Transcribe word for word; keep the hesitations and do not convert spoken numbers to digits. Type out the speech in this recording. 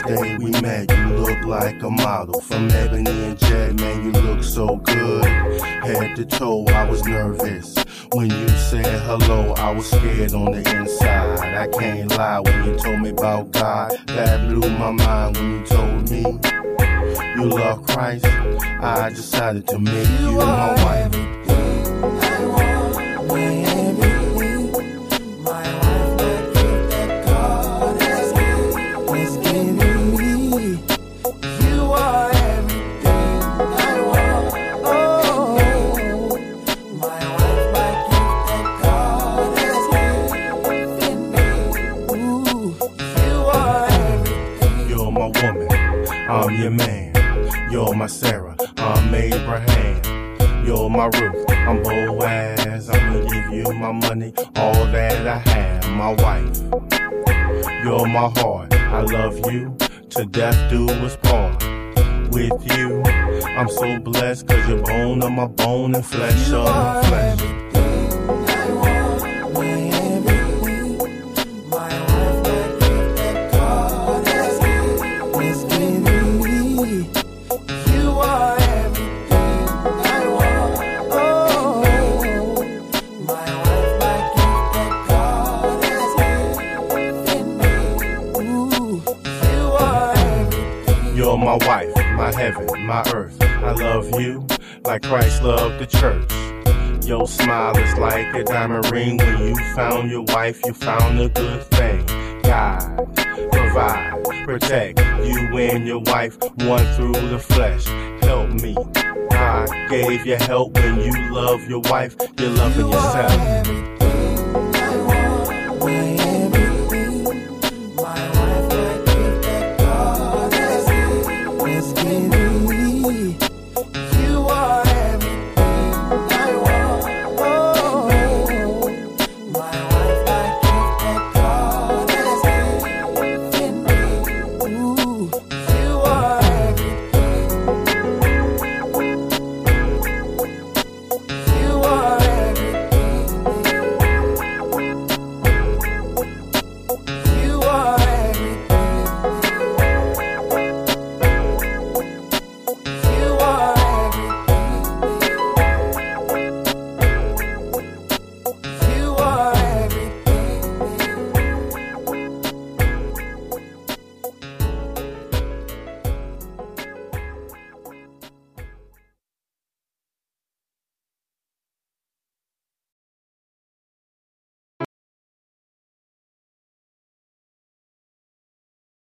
day we met, you look like a model. From Ebony and Jet, man, you look so good. Head to toe, I was nervous. When you said hello, I was scared on the inside. I can't lie, when you told me about God, that blew my mind. When you told me you love Christ, I decided to make you, you my wife. I want, everything. My wife, the gift that God has given me. You are everything I want. Oh, my wife, my gift that God has given me. Ooh, you are everything. You're my woman, I'm your man. You're my Sarah, I'm Abraham. You're my Ruth, I'm Boaz. I'ma give you my money, all that I have. My wife, you're my heart. I love you, to death do us part. With you, I'm so blessed, cause you're bone of my bone and flesh of my flesh. I want, my everything. My wife, the gift that God has given me. You are everything I want. Oh, my wife, my gift that God has given me. Ooh, you are everything. You're my wife, my heaven, my earth. I love you like Christ loved the church. Your smile is like a diamond ring. When you found your wife, you found a good thing. God, provide, protect you and your wife, one through the flesh. Help me. God gave you help when you love your wife, you're loving You are yourself. everything.